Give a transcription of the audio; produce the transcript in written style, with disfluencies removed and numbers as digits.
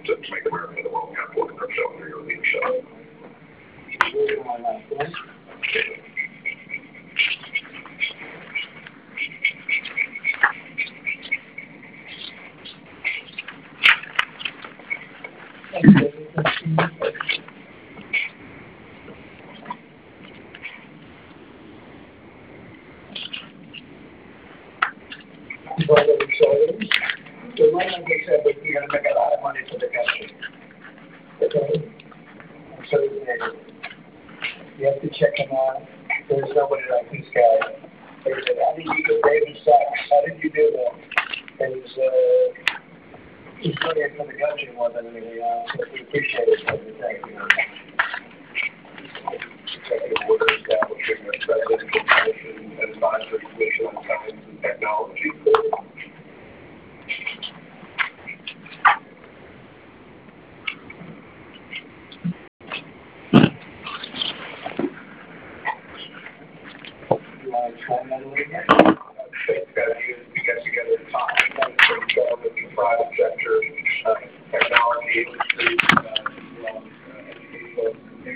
to make America the world capital of themselves for your leadership. So like I said, we're going to make a lot of money for the country. Okay? And so you have to check him out. There's nobody like this guy. They said, how did you get David Sachs? How did you do that? And he's doing it for the country more than anything else. So we appreciate it. Thank you. Executive order establishing a presidential commission and advisory commission on science and technology. You want to try that a little bit? Get together the top 10 Friday